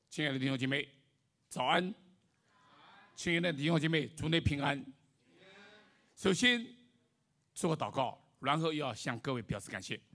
亲爱的弟兄姐妹，早安！亲爱的弟兄姐妹，主内平安。首先做个祷告，然后要向各位表示感谢。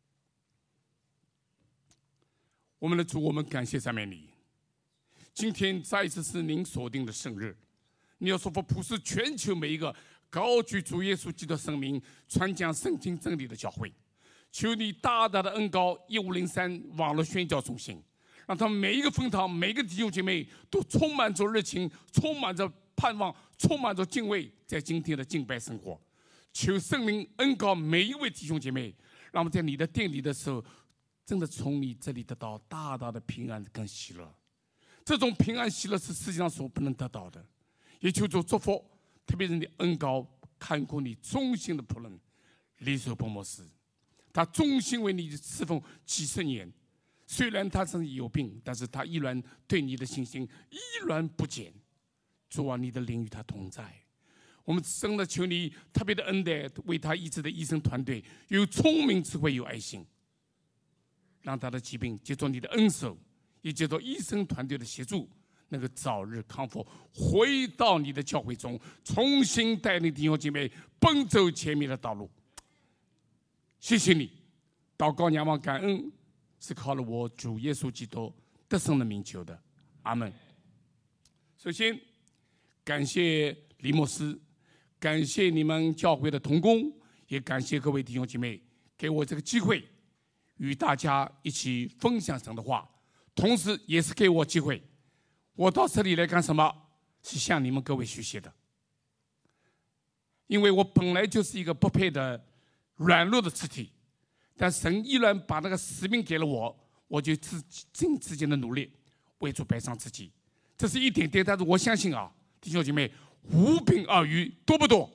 我们的主，我们感谢赞美你。今天再一次是您所定的圣日，你要说服普世全球每一个高举主耶稣基督圣名、传讲圣经真理的教会。求你大大的恩膏1503网络宣教中心，让他们每一个分堂、每一个弟兄姐妹都充满着热情，充满着盼望，充满着敬畏，在今天的敬拜生活。求圣灵恩膏每一位弟兄姐妹，让我们在你的殿里的时候，真的从你这里得到大大的平安跟喜乐。这种平安喜乐是世界上所不能得到的。也求主祝福，特别是你恩膏看顾你忠心的仆人李守波牧师。他忠心为你侍奉几十年，虽然他身体有病，但是他依然对你的信心依然不减。主啊，你的灵与他同在。我们真的求你特别的恩待为他医治的医生团队，有聪明智慧，有爱心，让他的疾病借助你的恩手，也借助医生团队的协助，能够早日康复，回到你的教会中，重新带领弟兄姐妹奔走前面的道路。谢谢你，祷告仰望感恩，是靠了我主耶稣基督得胜的名求的，阿门。首先感谢李牧师，感谢你们教会的同工，也感谢各位弟兄姐妹给我这个机会与大家一起分享神的话，同时也是给我机会，我到这里来干什么？是向你们各位学习的。因为我本来就是一个不配的软弱的肢体，但神依然把那个使命给了我，我就尽自己的努力为主摆上自己。这是一点点，但是我相信啊，弟兄姐妹，5饼2鱼多不多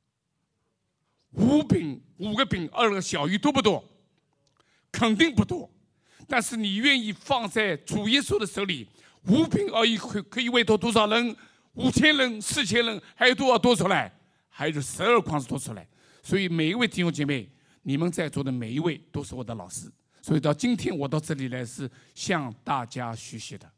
？5个饼2个小鱼多不多？肯定不多。但是你愿意放在主耶稣的手里，5饼2鱼可以喂到多少人？5000人、4000人，还有多少多出来？还有12筐子多出来。所以每一位弟兄姐妹，你们在座的每一位都是我的老师。所以到今天我到这里来是向大家学习的。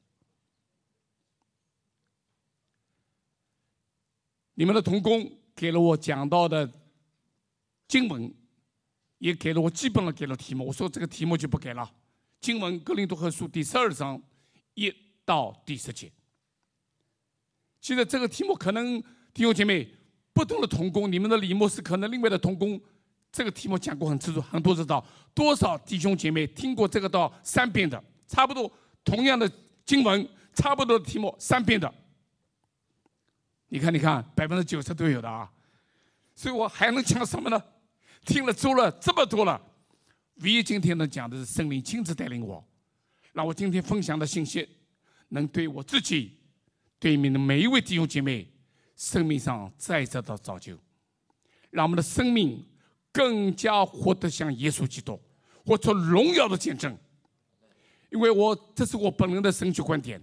你们的同工给了我讲到的经文，也给了我基本的给了题目。我说这个题目就不给了。经文哥林多后书第12章1到第10节。现在这个题目可能弟兄姐妹不同的同工，你们的李牧师可能另外的同工，这个题目讲过很清楚，很多知道。多少弟兄姐妹听过这个到3遍的，差不多同样的经文，差不多的题目3遍的。你看，90%都有的啊。所以我还能讲什么呢？听了做了这么多了，唯一今天能讲的是圣灵亲自带领我，让我今天分享的信息能对我自己，对你们的每一位弟兄姐妹生命上再得到造就，让我们的生命更加活得像耶稣基督，活出荣耀的见证。因为这是我本人的神学观点。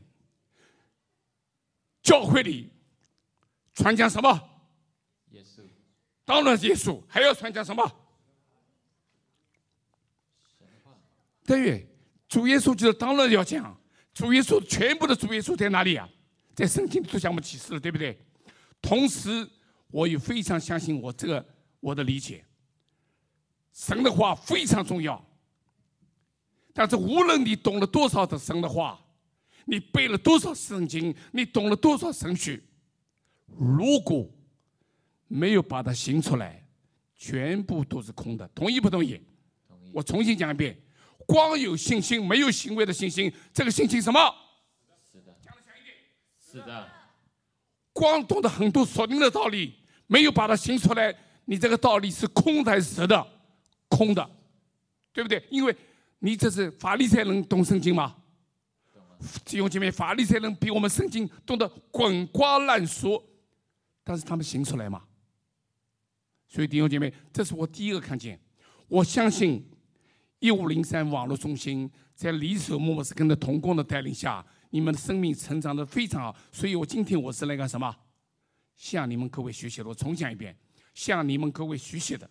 教会里传讲什么？ 耶稣。 当然耶稣，还要传讲什么？对，主耶稣就是当然要讲。主耶稣全部的主耶稣在哪里啊？在圣经都向我们启示了，对不对？同时，我也非常相信我的理解，神的话非常重要。但是无论你懂了多少的神的话，你背了多少圣经，你懂了多少神学，如果没有把它行出来，全部都是空的。同意不同意？ 同意。 我重新讲一遍：光有信心，没有行为的信心，这个信心什么？ 是的。 讲得响一点。 是的。 光懂得很多属灵的道理，没有把它行出来，你这个道理是空的还是实的？空的，对不对？因为你这是法利赛人懂圣经吗？弟兄姐妹，法利赛人比我们圣经懂得滚瓜烂熟，但是他们行出来吗？所以弟兄姐妹，这是我第一个看见。我相信1503网络中心在李守牧师跟着同工的带领下，你们的生命成长得非常好。所以今天我是来干什么？向你们各位学习的。我重讲一遍，向你们各位学习的。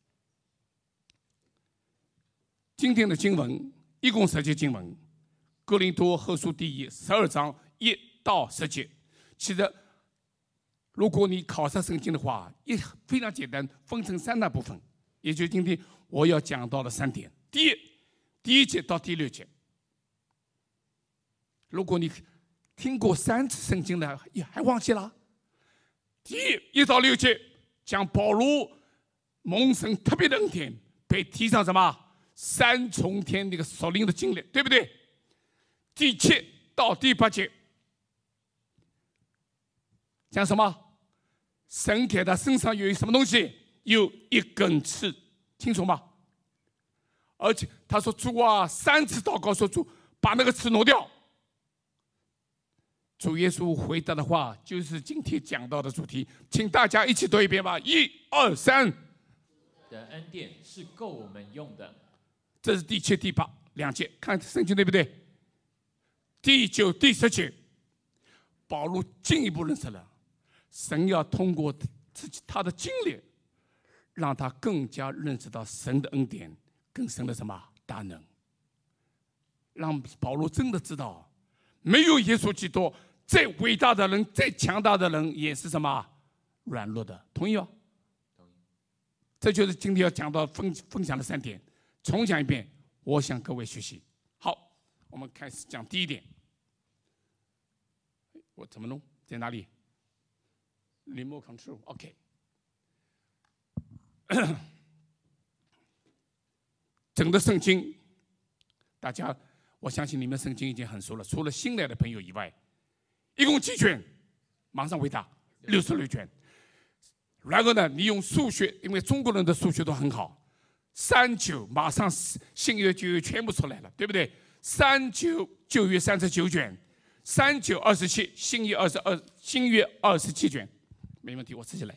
今天的经文一共10节经文，哥哥林多后书第12章1到10节。其实，如果你考察圣经的话，也非常简单，分成3大部分，也就是今天我要讲到的3点。第1节到第6节。如果你听过3次圣经的，还忘记了？第1到6节讲保罗蒙神特别的恩典，被提上什么3重天那个属灵的经历，对不对？第7到第8节讲什么？神给他身上有什么东西？有一根刺，清楚吗？而且他说：“主啊，3次祷告说主把那个刺挪掉。”主耶稣回答的话就是今天讲到的主题，请大家一起读一遍吧。1、2、3。 的恩典是够我们用的。 这是第7、第82节，看圣经对不对？第9、第10节，保罗进一步认识了神要通过他的经历，让他更加认识到神的恩典跟神的什么大能，让保罗真的知道，没有耶稣基督，再伟大的人、再强大的人也是什么软弱的。同意吗？ 同意。 这就是今天要讲到分享的3点，重讲一遍，我向各位学习。好，我们开始讲第1点。我怎么弄？在哪里？Remote Control OK。整个圣经，大家，我相信你们圣经已经很熟了，除了新来的朋友以外，一共几卷？马上回答，66卷。然后呢，你用数学，因为中国人的数学都很好，39马上新约旧约全部出来了，对不对？39旧约39卷，39 27，新约22，新约27卷，没问题，我自己来。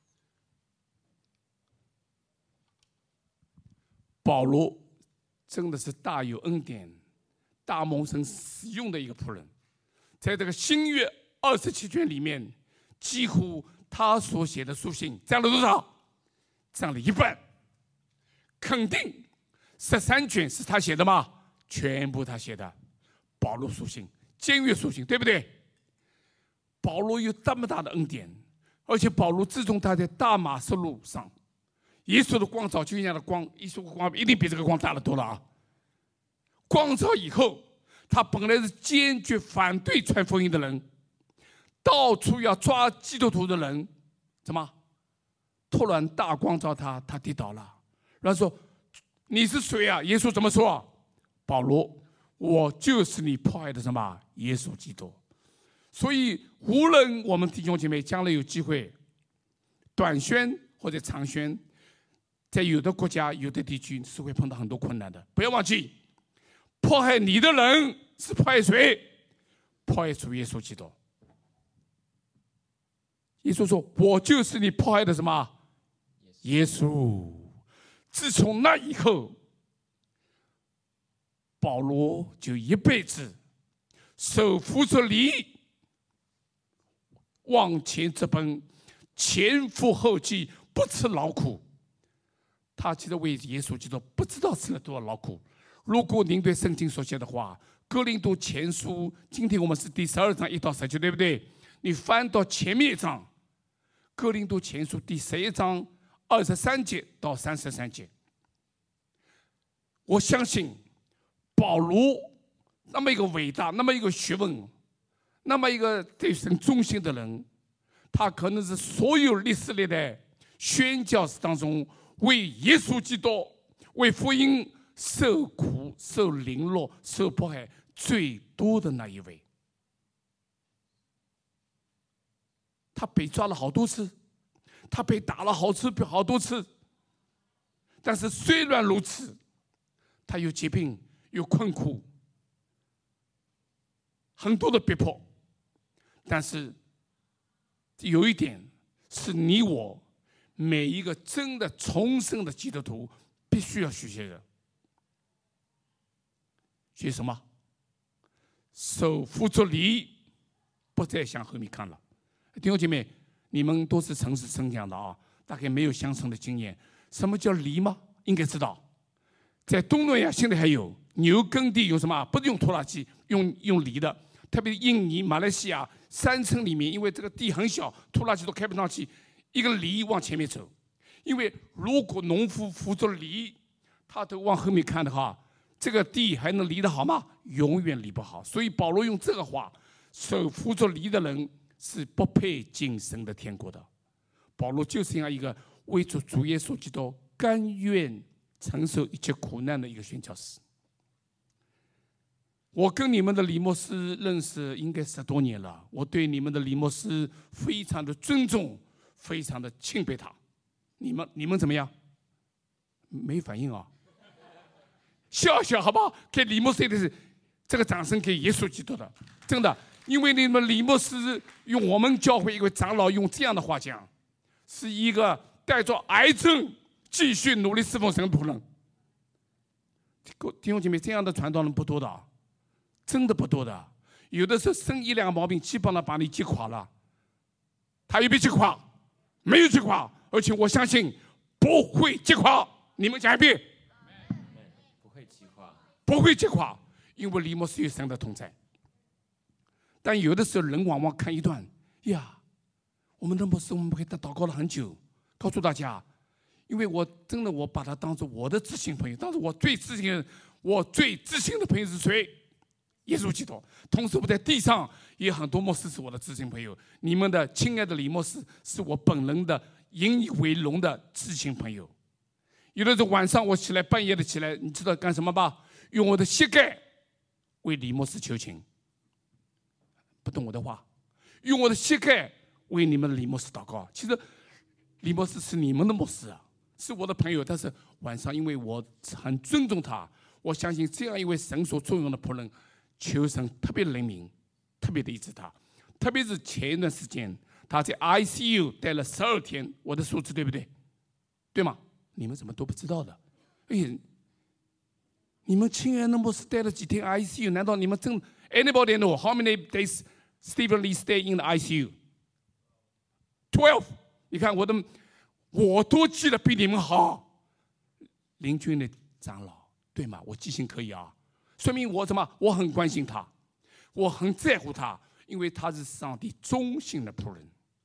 保罗真的是大有恩典、大蒙神使用的一个仆人，在这个新约27卷里面，几乎他所写的书信占了多少？占了1半。肯定13卷是他写的吗？全部他写的。保罗书信、监狱书信，对不对？保罗有这么大的恩典，而且保罗自从他在大马士路上，耶稣的光照就像的光，耶稣的光一定比这个光大得多了啊！光照以后，他本来是坚决反对传福音的人，到处要抓基督徒的人，怎么？突然大光照他，他跌倒了。然后说：“你是谁啊？”耶稣怎么说？保罗，我就是你迫害的什么？耶稣基督。所以，无论我们弟兄姐妹将来有机会短宣或者长宣，在有的国家、有的地区是会碰到很多困难的。不要忘记，迫害你的人是迫害谁？迫害主耶稣基督。耶稣说：“我就是你迫害的什么？耶稣。”自从那以后，保罗就一辈子手扶着犁，往前直奔，前赴后继，不辞劳苦。他其实为耶稣基督不知道吃了多少劳苦。如果您对圣经所写的话，哥林多前书，今天我们是第12章1到10节，对不对？你翻到前面一章，哥林多前书第11章23节到33节，我相信保罗那么一个伟大、那么一个学问、那么一个对神忠心的人，他可能是所有历史历代宣教士当中为耶稣基督、为福音受苦、受凌辱、受迫害最多的那一位。他被抓了好多次，他被打了好多次，但是虽然如此，他有疾病，有困苦，很多的逼迫，但是有一点是你我每一个真的重生的基督徒必须要学习的。学什么？手扶着犁，不再向后面看了。弟兄姐妹，你们都是城市生长的啊，大概没有乡村的经验。什么叫犁吗？应该知道，在东南亚现在还有牛耕地有什么？不是用拖拉机，用犁的。特别印尼、马来西亚山村里面，因为这个地很小，拖拉机都开不上去，一个犁往前面走。因为如果农夫扶着犁，他都往后面看的话，这个地还能犁得好吗？永远犁不好。所以保罗用这个话，手扶着犁的人是不配进神的天国的。保罗就是这样一个为主耶稣基督甘愿承受一切苦难的一个宣教士。我跟你们的李牧师认识应该10多年了，我对你们的李牧师非常的尊重，非常的钦佩他。你们怎么样？没反应啊？笑笑好不好？给李牧师的是这个掌声给耶稣基督的，真的，因为你们李牧师用我们教会一位长老用这样的话讲，是一个带着癌症继续努力侍奉神的仆人。弟兄姐妹，这样的传道人不多的。真的不多的，有的时候生1、2个毛病，基本上把你击垮了。他有没有击垮？没有击垮，而且我相信不会击垮。你们讲一遍， 不会击垮， 不会击垮，因为李牧师有神的同在。但有的时候人往往看一段呀，我们的牧师我们给他祷告了很久，告诉大家，因为我真的我把他当作我的知心朋友，当作我最知心的朋友是谁？耶稣基督。同时我在地上也有很多牧师是我的知心朋友，你们的亲爱的李牧师是我本人的引以为荣的知心朋友。有的时候晚上我起来，半夜的起来，你知道干什么吧？用我的膝盖为李牧师求情。不懂我的话，用我的膝盖为你们的李牧师祷告。其实李牧师是你们的牧师啊，是我的朋友，但是晚上因为我很尊重他，我相信这样一位神所作用的仆人，求神特别怜悯，特别的医治他。特别是前一段时间他在 ICU 待了12天，我的数字对不对？对吗？你们怎么都不知道的？哎，你们亲爱的牧师待了几天 ICU？ 难道你们真 anybody know how many days Stephen Lee stay in the ICU? 12。你看我都记得比你们好。林军的长老，对吗？我记性可以啊。说明我什么？我很关心他，我很在乎他，因为他是上帝忠心的仆人。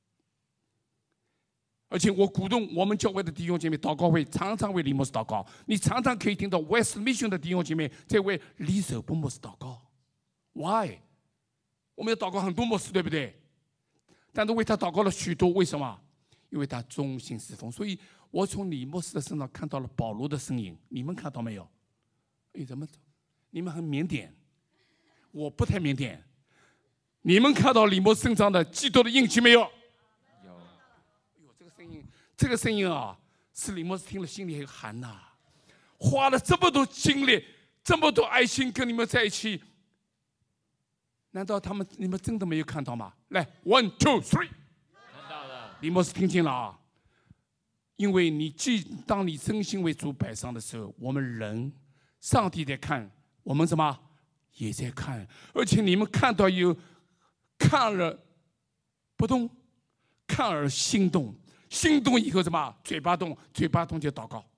而且我鼓动我们教会的弟兄姐妹祷告会，常常为李牧师祷告。你常常可以听到 West Mission 的弟兄姐妹在为李守波牧师祷告。Why？ 我们要祷告很多牧师，对不对？但是为他祷告了许多，为什么？因为他忠心侍奉。所以我从李牧师的身上看到了保罗的身影，你们看到没有？哎，怎么？你们很腼腆，我不太腼腆。你们看到李牧身上的基督的印记没有？ 有。 哎呦，这个声音啊，是李牧师听了心里很寒呐。花了这么多精力，这么多爱心跟你们在一起，难道你们真的没有看到吗？来 ，1、2、3， 看到了。 李牧师听见了啊。因为当你真心为主摆上的时候，我们人，上帝在看。我们什么也在看，而且你们看到有看而不动，看而心动，心动以后什么？嘴巴动，嘴巴动就祷告。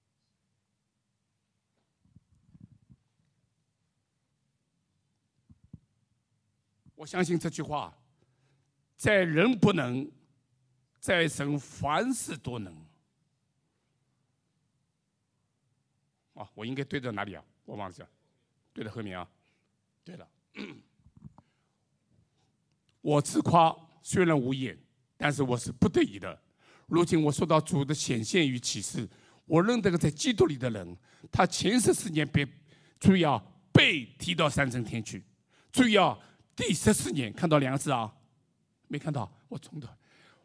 我相信这句话，在人不能，在神凡事都能。啊，我应该对着哪里啊？我忘记了。对的，后面啊，对了，我自夸虽然无言，但是我是不得已的。如今我受到主的显现与启示，我认得个在基督里的人，他前14年注意啊，被提到3层天去。注意啊，第14年看到2个字啊，没看到？我从头，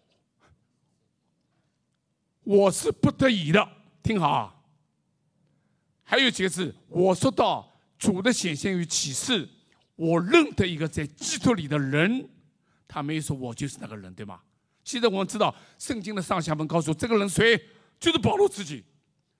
我是不得已的，听好啊。还有几个字，我说到。主的显现与启示，我认得一个在基督里的人，他没有说我就是那个人，对吗？其实我们知道圣经的上下文告诉这个人谁，就是保罗自己，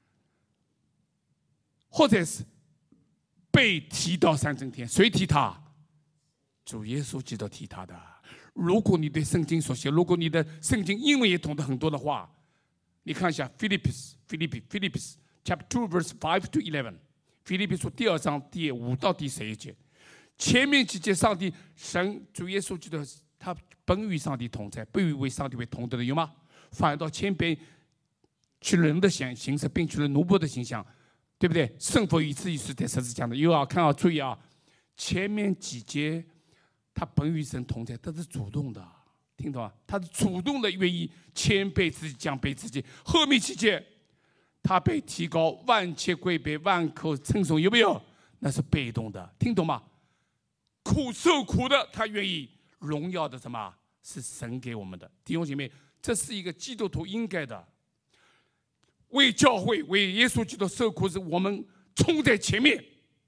或者是被提到3层天，谁提他？主耶稣基督提他的。如果你对圣经所写，如果你的圣经英文也懂得很多的话，你看一下 Philippians chapter 2 verse 5 to 11。 腓立比书2章第5到第11节。前面几节，上帝神主耶稣基督，他本与上帝同在，不以为上帝为同等的，有吗？反倒谦卑，取了人的形式，并取了奴仆的形象，对不对？胜过以至于死在十字架的。又要看啊，注意啊，前面几节他本与神同在，他是主动的，听懂吗？他是主动的愿意谦卑自己，降卑自己。后面几节他被提高，万切跪拜，万口称颂，有没有？那是被动的，听懂吗？苦受苦的，他愿意荣耀的什么？是神给我们的。弟兄姐妹，这是一个基督徒应该的。为教会、为耶稣基督受苦，是我们冲在前面。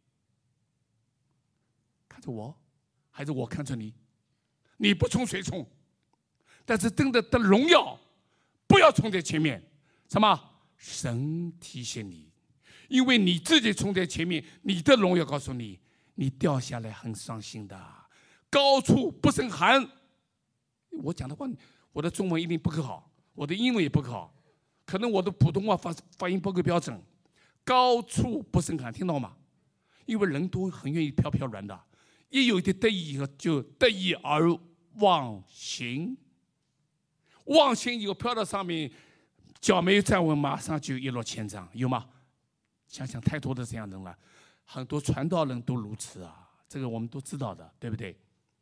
看着我，还是我看着你？你不冲谁冲？但是真的得荣耀，不要冲在前面。什么？神提醒你，因为你自己冲在前面，你的荣耀告诉你，你掉下来很伤心的。高处不胜寒。我讲的话，我的中文一定不够好，我的英文也不够好，可能我的普通话发音不够标准。高处不胜寒，听到吗？因为人都很愿意飘飘然的，一有一点得意以后就得意而忘形，忘形以后飘到上面，脚没有站稳，马上就一落千丈，有吗？想想太多的这样人了，很多传道人都如此啊，这个我们都知道的，对不对？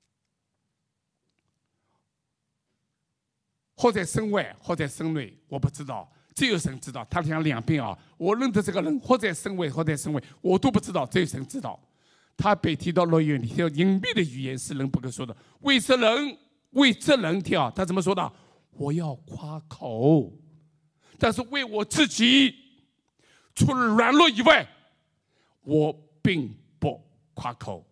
或在身外，或在身内，我不知道，只有神知道。他讲两遍啊，我认得这个人，或在身外，或在身外，我都不知道，只有神知道。他被提到乐园里，条隐秘的语言是人不可说的。为这人听啊，他怎么说的？我要夸口，但是为我自己，除了软弱以外，我并不夸口。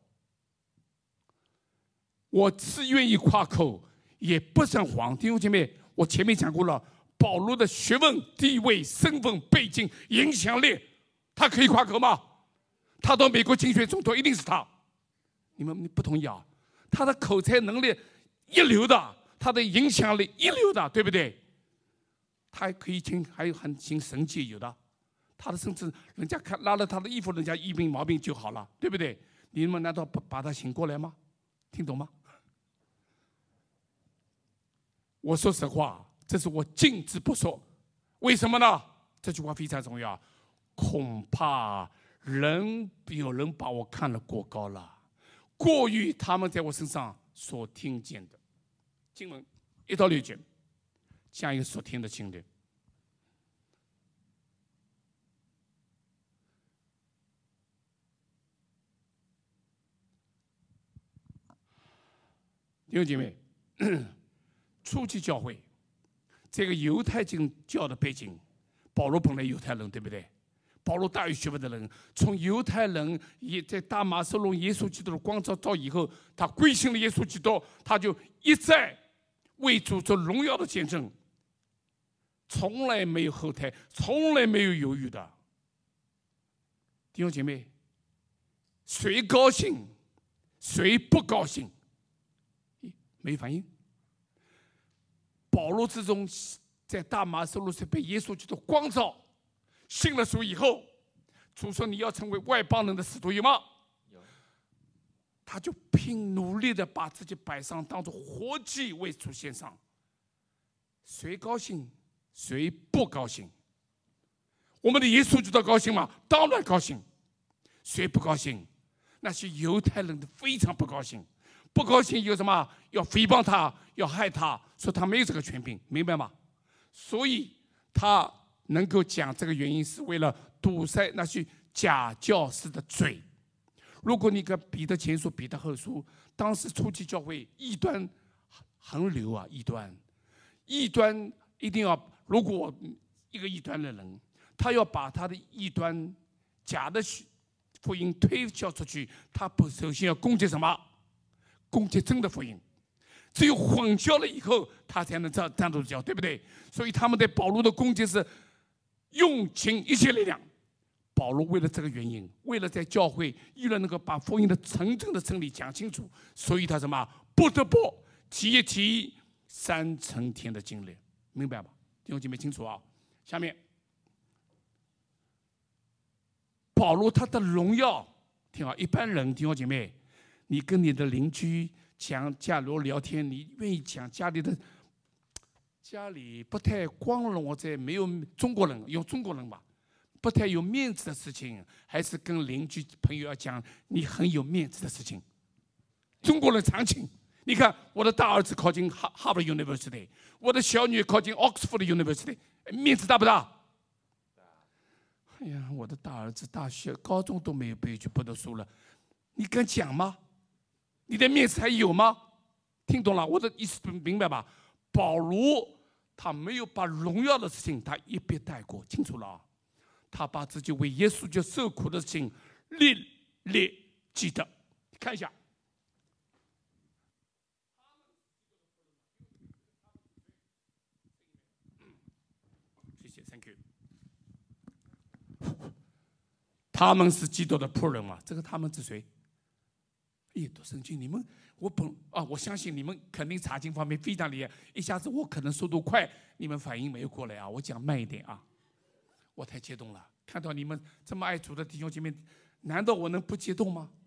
我是愿意夸口，也不算谎。弟兄姐妹，我前面讲过了，保罗的学问、地位、身份、背景、影响力，他可以夸口吗？他到美国竞选总统，一定是他。你不同意啊？他的口才能力一流的，他的影响力一流的，对不对？他还可以还有很行神迹，有的。他的甚至人家拉了他的衣服，人家一病毛病就好了，对不对？你们难道不把他醒过来吗？听懂吗？我说实话，这是我禁止不说。为什么呢？这句话非常重要。恐怕有人把我看得过高了，过于他们在我身上所听见的经文1到6节，讲一个所听的经历。弟兄姐妹，初期教会这个犹太教的背景，保罗本来犹太人，对不对？保罗大有学问的人，从犹太人也在大马色龙耶稣基督的光照以后，他归信了耶稣基督，他就一再为主做荣耀的见证，从来没有后退，从来没有犹豫的。弟兄姐妹，谁高兴，谁不高兴？没反应。保罗之中在大马色路上被耶稣基督光照，信了主以后，主说你要成为外邦人的使徒，有吗？有。他就拼努力的把自己摆上，当作活祭为主献上。谁高兴，谁不高兴？我们的耶稣基督高兴吗？当然高兴。谁不高兴？那些犹太人非常不高兴。不高兴有什么？要诽谤他，要害他，说他没有这个权柄，明白吗？所以他能够讲这个原因，是为了堵塞那些假教师的嘴。如果你看彼得前书、彼得后书，当时初期教会异端横流啊，异端一定要，如果一个异端的人，他要把他的异端假的福音推销出去，他首先要攻击什么？攻击真的福音，只有混淆了以后，他才能站住脚，对不对？所以他们对保罗的攻击是用尽一切力量。保罗为了这个原因，为了在教会为了能够把福音的真正的真理讲清楚，所以他什么不得不提一提3层天的经历，明白吧？弟兄姐妹清楚啊。下面保罗他的荣耀，听好，一般人弟兄姐妹，你跟你的邻居讲假如聊天，你愿意讲家里不太光荣或者没有中国人用中国人吧，不太有面子的事情，还是跟邻居朋友要讲你很有面子的事情？中国人常情。你看，我的大儿子考进Harvard University， 我的小女考进 Oxford University， 面子大不大？哎呀，我的大儿子大学、高中都没有毕业就不读书了，你敢讲吗？你的面子还有吗？听懂了我的意思，明白吧？保罗他没有把荣耀的事情他一笔带过，清楚了啊？他把自己为耶稣就受苦的事情历历记得。看一下。Thank you。他们是基督的仆人嘛？这个他们是谁？读圣经，你们我相信你们肯定查经方面非常厉害。一下子我可能速度快，你们反应没有过来啊，我讲慢一点啊。我太激动了，看到你们这么爱主的弟兄姐妹，难道我能不激动吗？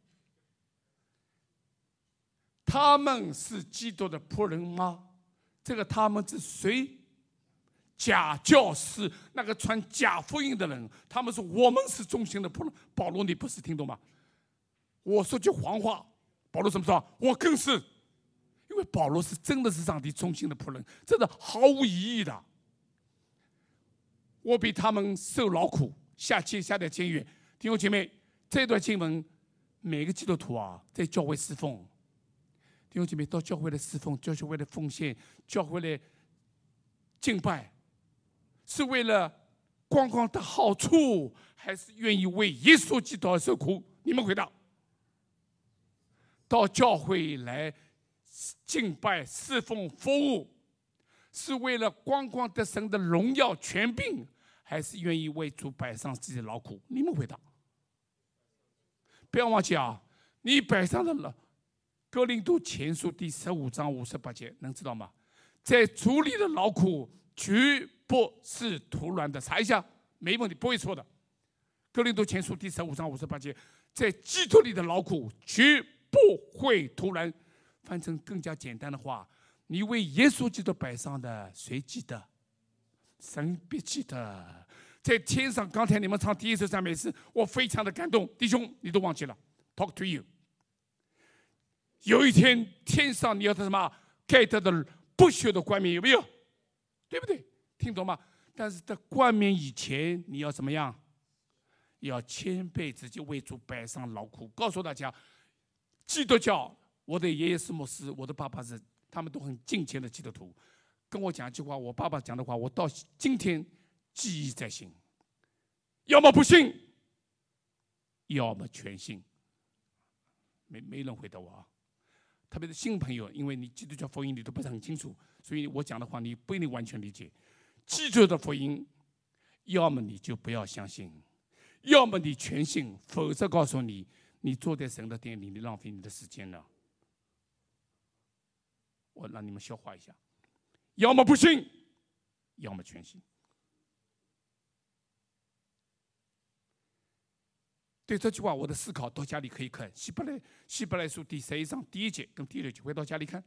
他们是基督的仆人吗？这个他们是谁？假教师，那个传假福音的人，他们说我们是忠心的仆人。保罗，你不是听懂吗？我说句黄话，保罗怎么说？我更是，因为保罗是真的是上帝忠心的仆人，真的毫无疑义的。我比他们受劳苦，下在监狱。弟兄姐妹，这段经文，每个基督徒啊，在教会侍奉，弟兄姐妹到教会的侍奉，教会的奉献，教会的敬拜。是为了光的好处，还是愿意为耶稣基督而受苦？你们回答。到教会来敬拜、侍奉、服务，是为了光得神的荣耀、权柄，还是愿意为主摆上自己的劳苦？你们回答。不要忘记啊，你摆上的了。哥林多前书第15章58节，能知道吗？在主里的劳苦，绝不是徒然的。查一下，没问题，不会错的。哥林多前书第15章58节，在基督里的劳苦绝不会徒然。翻成更加简单的话，你为耶稣基督摆上的，谁记得？神必记得。在天上，刚才你们唱第一首赞美诗，我非常的感动。弟兄，你都忘记了 ？Talk to you。有一天，天上你要的什么？盖得的不朽的冠冕，有没有？对不对？听懂吗？但是在冠冕以前，你要怎么样？要谦卑自己，为主摆上劳苦。告诉大家，基督教，我的爷爷是牧师，我的爸爸是，他们都很敬虔的基督徒。跟我讲一句话，我爸爸讲的话，我到今天记忆在心。要么不信，要么全信。没人回答我啊。特别是新朋友，因为你基督教福音你都不是很清楚，所以我讲的话你不一定完全理解。基督的福音，要么你就不要相信，要么你全信，否则告诉你，你坐在神的殿里，你浪费你的时间了。我让你们消化一下，要么不信，要么全信。对这句话，我的思考到家里可以看希伯来书第11章第1节跟第6节，回到家里看。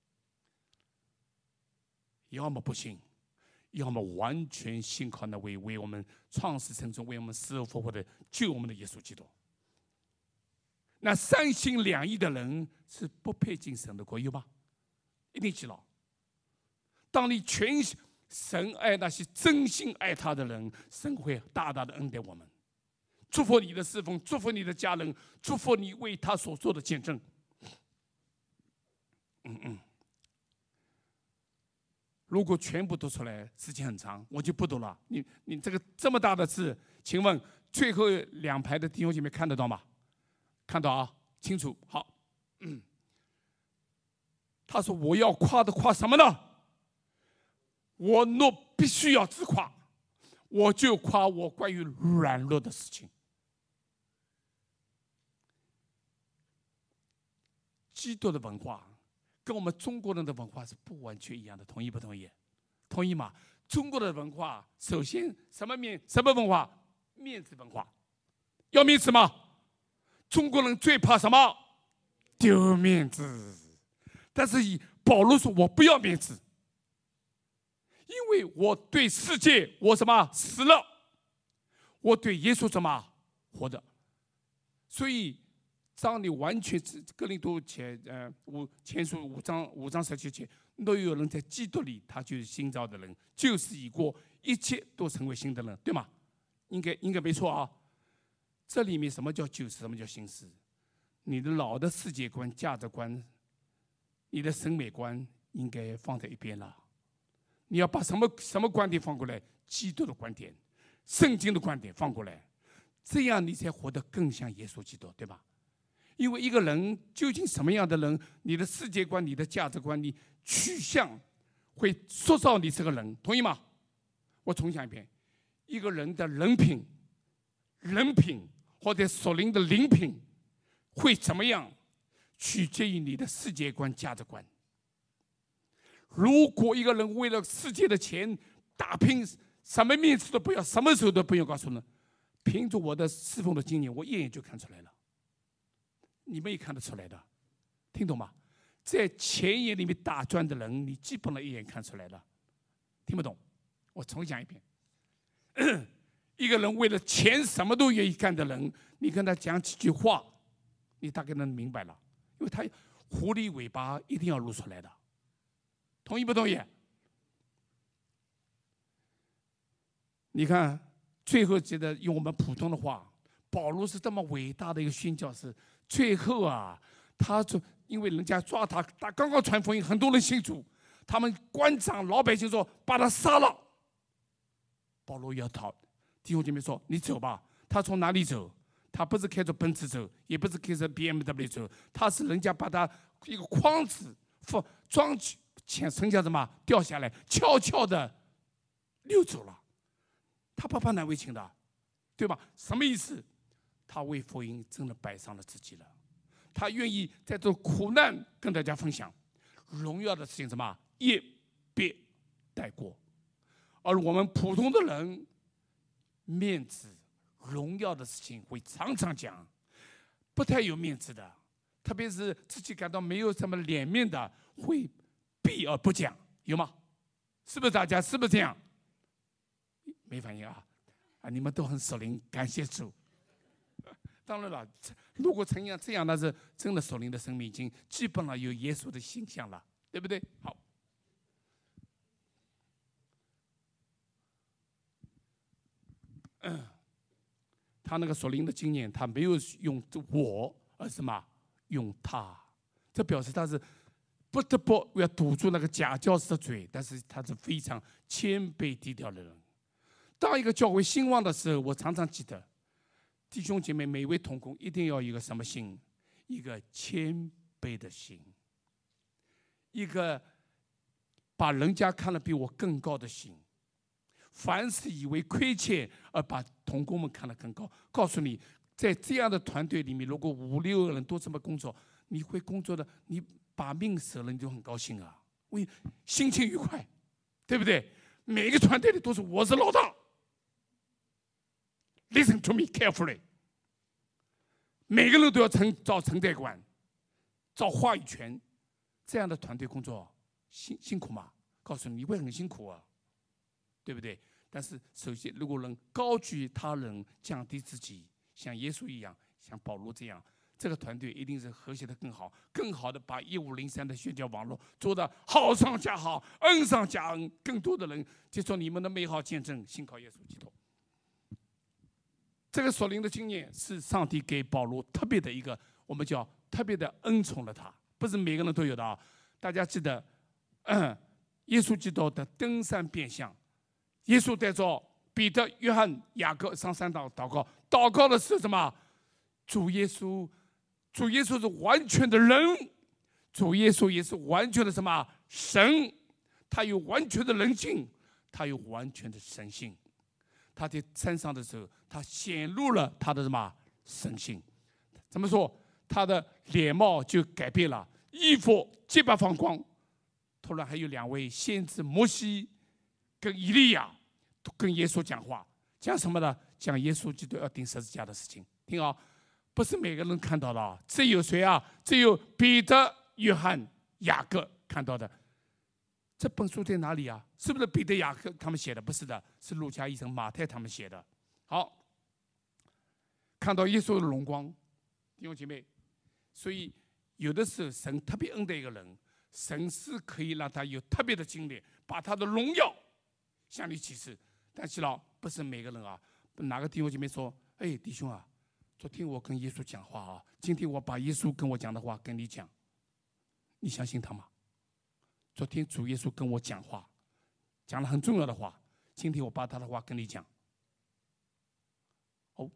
要么不信，要么完全信靠那位为我们创始成终、为我们死而复活的救我们的耶稣基督。那三心两意的人是不配进神的国，有吗？一定记牢。当你全神爱那些真心爱他的人，神会大大的恩待我们。祝福你的侍奉，祝福你的家人，祝福你为他所做的见证。如果全部读出来，时间很长，我就不读了。你这么大的字，请问最后2排的弟兄姐妹看得到吗？看到啊，清楚。好，他说我要夸的夸什么呢？我若必须要自夸，我就夸我关于软弱的事情。基督的文化跟我们中国人的文化是不完全一样的，同意不同意？同意吗？中国的文化首先什么文化？面子文化。 要面子吗？中国人最怕什么？丢面子。但是保罗说：“我不要面子，因为我对世界我什么死了，我对耶稣什么活着。”所以，当你完全哥林多前书5章17节，若有人在基督里，他就是新造的人，旧事已过，一切都成为新的人，对吗？应该没错啊。这里面什么叫旧事，什么叫新事？你的老的世界观、价值观，你的审美观应该放在一边了。你要把什么观点放过来？基督的观点、圣经的观点放过来，这样你才活得更像耶稣基督，对吧？因为一个人究竟什么样的人，你的世界观、你的价值观、你取向，会塑造你这个人，同意吗？我重讲一遍，一个人的人品或者属灵的灵品会怎么样，取决于你的世界观、价值观。如果一个人为了世界的钱打拼，什么面子都不要，什么时候都不用告诉人，凭着我的侍奉的经验，我一眼就看出来了。你们也看得出来的，听懂吗？在钱眼里面打转的人，你基本上一眼看出来了。听不懂？我重讲一遍。一个人为了钱什么都愿意干的人，你跟他讲几句话，你大概能明白了。因为他狐狸尾巴一定要露出来的，同意不同意？你看，最后觉得用我们普通的话，保罗是这么伟大的一个宣教士，最后啊，他因为人家抓他刚刚传福音，很多人信主，他们官长老百姓说把他杀了。保罗要逃，弟兄姐妹说你走吧。他从哪里走？他不是开着奔驰走，也不是开着 BMW 走，他是人家把他一个筐子装钱，剩下什么掉下来，悄悄的溜走了。他不怕难为情的，对吧？什么意思？他为福音真的摆上了自己了，他愿意在这苦难跟大家分享，荣耀的事情什么也别带过。而我们普通的人，面子、荣耀的事情会常常讲，不太有面子的，特别是自己感到没有什么脸面的，会避而不讲，有吗？是不是大家是不是这样？没反应啊？你们都很属灵，感谢主。当然了，如果这样，那是真的属灵的生命已经基本上有耶稣的形象了，对不对？好。他那个属灵的经验，他没有用我，而是什么？用他。这表示他是不得不要堵住那个假教师的嘴，但是他是非常谦卑低调的人。当一个教会兴旺的时候，我常常记得，弟兄姐妹每位同工一定要有一个什么心？一个谦卑的心，一个把人家看得比我更高的心。凡是以为亏欠而把同工们看得更高，告诉你，在这样的团队里面，如果5、6个人都这么工作，你会工作的，你把命舍了，你就很高兴啊，心情愉快，对不对？每一个团队里都是我是老大。Listen to me carefully。每个人都要找承载观，找话语权，这样的团队工作辛苦吗？告诉你，你会很辛苦啊，对不对？但是首先，如果能高举他人，降低自己，像耶稣一样，像保罗这样，这个团队一定是和谐的更好，更好的把1503的宣教网络做得好上加好，恩上加恩，更多的人接受你们的美好见证，信靠耶稣基督。这个属灵的经验是上帝给保罗特别的一个，我们叫特别的恩宠了他，不是每个人都有的啊。大家记得，耶稣基督的登山变相，耶稣带着彼得、约翰、雅各上山祷告，祷告的是什么？主耶稣是完全的人，主耶稣也是完全的什么神？他有完全的人性，他有完全的神性。他在山上的时候，他显露了他的什么神性？怎么说？他的脸貌就改变了，衣服洁白放光。突然还有2位先知摩西跟以利亚跟耶稣讲话，讲什么呢？讲耶稣基督要钉十字架的事情。 听啊，不是每个人看到的，只有谁啊？只有彼得、约翰、雅各看到的。这本书在哪里啊？是不是彼得、雅各他们写的？不是的，是路加医生、马太他们写的。好，看到耶稣的荣光，弟兄姐妹，所以有的时候神特别恩待一个人，神是可以让他有特别的经历，把他的荣耀向你启示。但是呢，不是每个人啊。哪个弟兄姐妹说：“哎，弟兄啊，昨天我跟耶稣讲话啊，今天我把耶稣跟我讲的话跟你讲，你相信他吗？”昨天主耶稣跟我讲话，讲了很重要的话，今天我把他的话跟你讲。哦，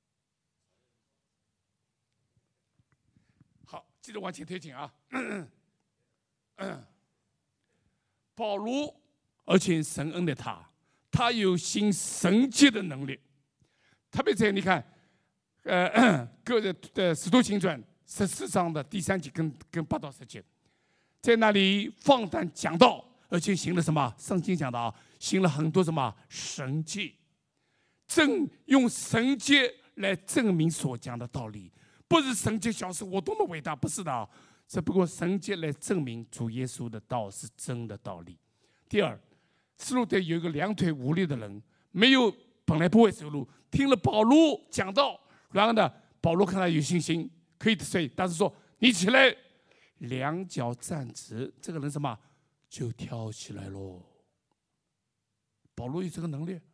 好，接着往前推进啊。保罗，而且神恩的他有行神迹的能力，特别在你看，个人的使徒行传14章的第3节跟8到10节。在那里放胆讲道，而且行了什么？圣经讲的啊，行了很多什么神迹，用神迹来证明所讲的道理，不是神迹小事我多么伟大，不是的啊，只不过神迹来证明主耶稣的道是真的道理。第二，斯路德有一个两腿无力的人，本来不会走路，听了保罗讲道，然后呢，保罗看他有信心，可以睡，但是说你起来。两脚站直，这个人什么就跳起来喽。保罗有这个能力，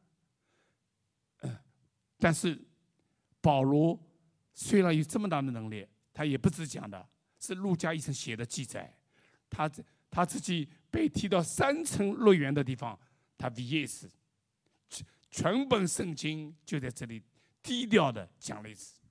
但是保罗虽然有这么大的能力，他也不只讲的，是路加医生写的记载。他自己被踢到3层乐园的地方，他 VS 全本圣经就在这里低调的讲了一次。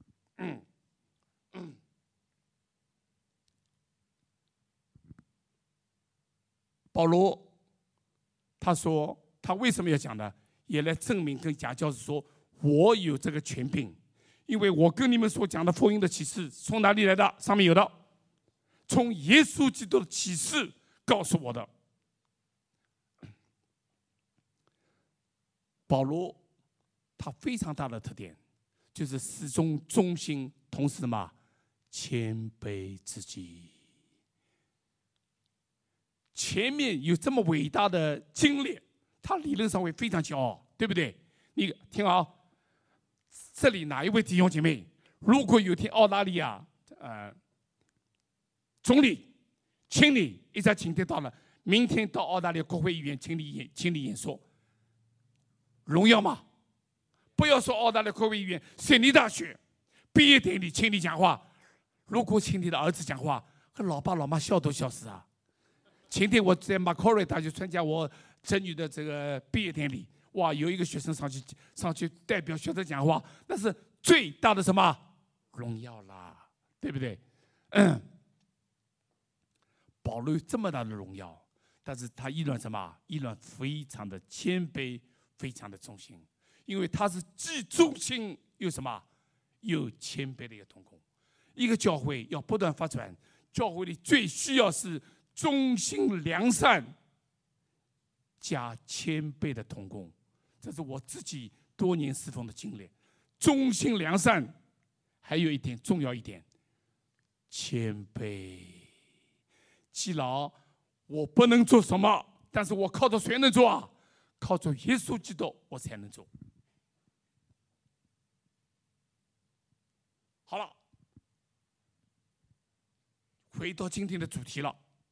保罗他说他为什么要讲呢？也来证明跟假教师说，我有这个权柄，因为我跟你们所讲的福音的启示从哪里来的？上面有的，从耶稣基督的启示告诉我的。保罗他非常大的特点就是始终忠心，同时什么谦卑自己。前面有这么伟大的经历，他理论上会非常骄傲，对不对？你听好，这里哪一位弟兄姐妹，如果有天澳大利亚总理请你一再请得到了，明天到澳大利亚国会议员请你演说，荣耀吗？不要说澳大利亚国会议员，悉尼大学毕业典礼请你讲话，如果请你的儿子讲话，和老爸老妈笑都笑死啊！前天我在马考瑞大学参加我侄女的这个毕业典礼，哇，有一个学生上去代表学生讲话，那是最大的什么荣耀啦，对不对？保罗有这么大的荣耀，但是他依然什么？依然非常的谦卑，非常的忠心，因为他是既忠心又什么？又谦卑的一个同工。一个教会要不断发展，教会里最需要是忠心良善加谦卑的同工，这是我自己多年侍奉的经历。忠心良善，还有一点重要一点，谦卑。基佬，我不能做什么，但是我靠着谁能做啊？靠着耶稣基督，我才能做。好了，回到今天的主题了。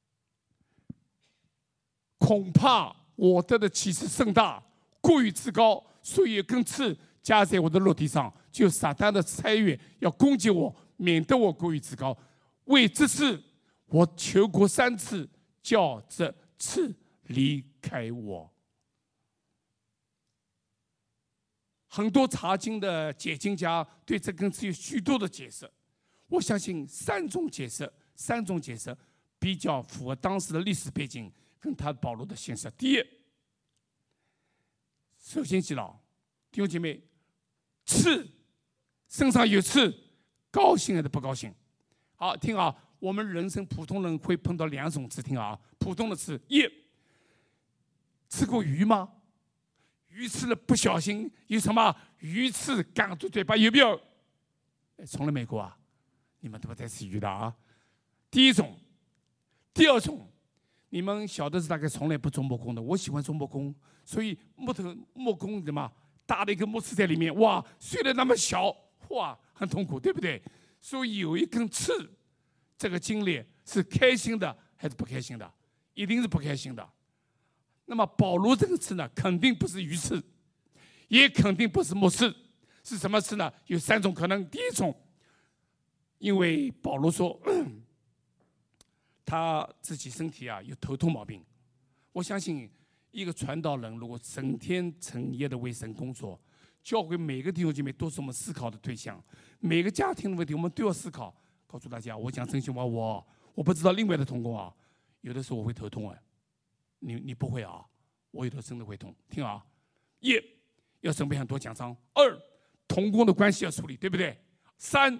恐怕我得的启示甚大，过于自高，所以有根刺加在我的肉体上，就撒旦的猜疑要攻击我，免得我过于自高。为这事，我求过3次，叫这刺离开我。很多查经的解经家对这根刺有许多的解释，我相信3种解释比较符合当时的历史背景跟他保罗的现实。第一，首先记牢，弟兄姐妹，刺身上有刺，高兴还是不高兴？好，听啊，我们人生普通人会碰到2种刺，听啊，普通的刺，吃过鱼吗？鱼吃了不小心有什么鱼刺赶住嘴巴，有没有？ 从来没过啊！你们都不在此遇到啊。第一种，第二种，你们小的是大概从来不做木工的，我喜欢做木工，所以木工什么搭了一个木刺在里面，哇，虽然那么小，哇，很痛苦，对不对？所以有一根刺，这个经历是开心的还是不开心的？一定是不开心的。那么保罗这个刺呢，肯定不是鱼刺，也肯定不是木刺，是什么刺呢？有3种可能。第一种，因为保罗说他自己身体有头痛毛病。我相信一个传道人如果整天整夜的为神工作，教会每个弟兄姐妹都是我们思考的对象，每个家庭的问题我们都要思考。告诉大家，我讲真心话，我不知道另外的同工有的时候我会头痛你不会我有的真的会痛。听1要准备很多奖章，2同工的关系要处理，对不对？3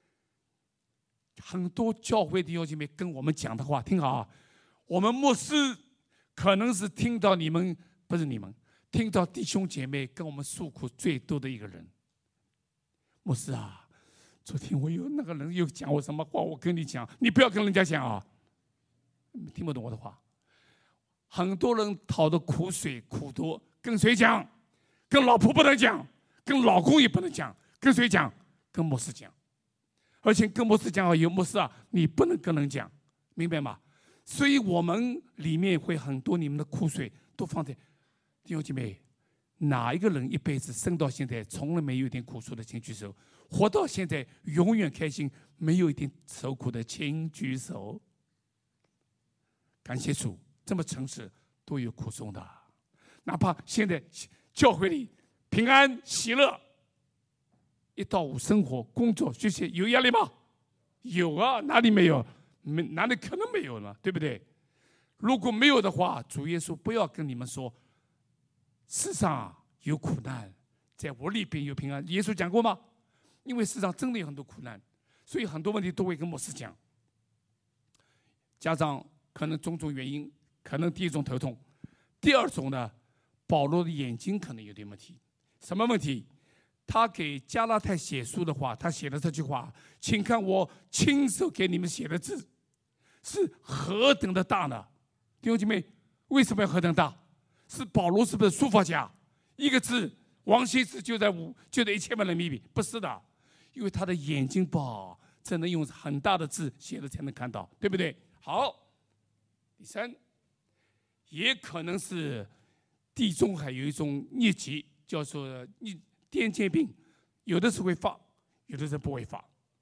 很多教会弟兄姐妹跟我们讲的话，听好我们牧师可能是听到听到弟兄姐妹跟我们诉苦最多的一个人。牧师昨天那个人又讲我什么话，我跟你讲，你不要跟人家讲听不懂我的话。很多人讨的苦水苦多，跟谁讲？跟老婆不能讲，跟老公也不能讲，跟谁讲？跟牧师讲。而且跟牧师讲有牧师你不能跟人讲，明白吗？所以我们里面会很多你们的苦水都放在弟兄姐妹，哪一个人一辈子生到现在从来没有一点苦楚的，请举手；活到现在永远开心，没有一点受苦的，请举手。感谢主，这么诚实都有苦衷的，哪怕现在教会里平安喜乐，1到5生活工作学习有压力吗？有哪里没有？哪里可能没有呢？对不对？如果没有的话，主耶稣不要跟你们说世上有苦难，在我里边有平安。耶稣讲过吗？因为世上真的有很多苦难，所以很多问题都会跟牧师讲。加上可能种种原因，可能第一种头痛，第二种呢，保罗的眼睛可能有点问题。什么问题？他给加拉太写书的话，他写的这句话，请看我亲手给你们写的字是何等的大呢？弟兄姐妹，为什么要何等大？是保罗是不是书法家？一个字王羲之就在1000万人民币，不是的，因为他的眼睛不好，只能用很大的字写了才能看到，对不对？好，第3，也可能是地中海有一种疟疾，叫做癫痫病，有的是会发，有的是不会发。